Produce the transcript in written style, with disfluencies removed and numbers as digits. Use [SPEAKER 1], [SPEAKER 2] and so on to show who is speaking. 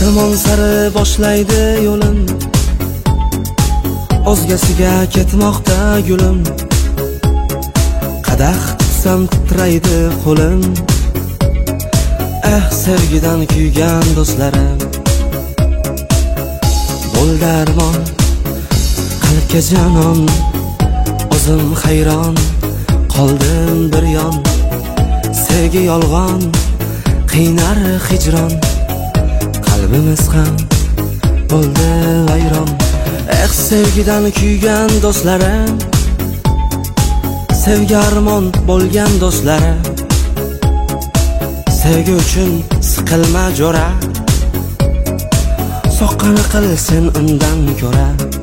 [SPEAKER 1] armon sari boshlaydi yo'lim, o'zgasiga ketmoqda gulim. Qadah tutsam titraydi qo'lim, sevgidan kuygan do'stlarim. Bo'ldi armon, qalbga janon, o'zim hayron qoldim bir yon. Sevgi yolg'on, qiynar hijron, qalbimiz ham bo'ldi vayron. Sevgidan kuygan do'stlarim, sevgi armon bo'lgan do'stlarim. Sevgi uchun siqilma jo'ra, soqqani qilsin undan ko'ra.